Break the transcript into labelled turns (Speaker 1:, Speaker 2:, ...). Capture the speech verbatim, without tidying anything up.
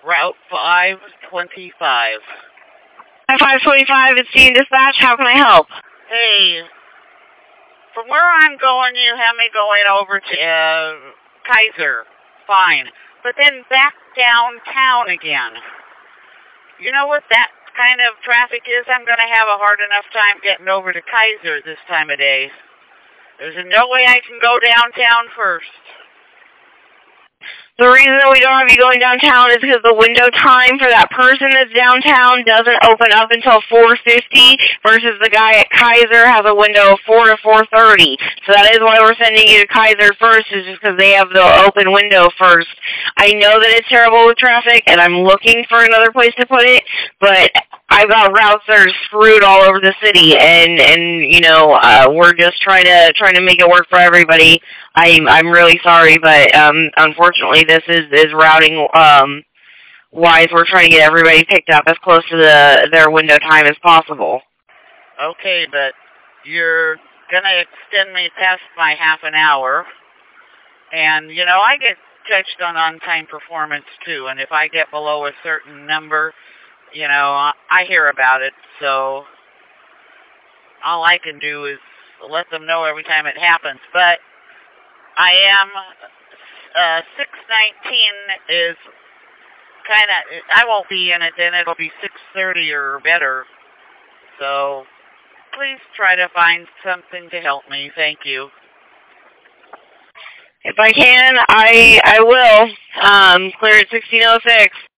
Speaker 1: Route five twenty-five.
Speaker 2: five twenty-five, it's Team Dispatch. How can I help?
Speaker 1: Hey, from where I'm going, you have me going over to uh, Kaiser. Fine. But then back downtown again. You know what that kind of traffic is? I'm going to have a hard enough time getting over to Kaiser this time of day. There's no way I can go downtown first.
Speaker 2: The reason we don't have you going downtown is because the window time for that person that's downtown doesn't open up until four fifty, versus the guy at Kaiser has a window of four to four thirty. So that is why we're sending you to Kaiser first, is just because they have the open window first. I know that it's terrible with traffic, and I'm looking for another place to put it, but I've got routes that are screwed all over the city, and, and you know, uh, we're just trying to trying to make it work for everybody. I'm I'm really sorry, but um, unfortunately, this is is routing um, wise. We're trying to get everybody picked up as close to the their window time as possible.
Speaker 1: Okay, but you're gonna extend me past my half an hour, and you know I get judged on on-time performance too. And if I get below a certain number, you know I hear about it. So all I can do is let them know every time it happens, but. I am, uh, six nineteen is kind of, I won't be in it then, it'll be six thirty or better. So, please try to find something to help me. Thank you.
Speaker 2: If I can, I I will. Um, clear at sixteen oh six.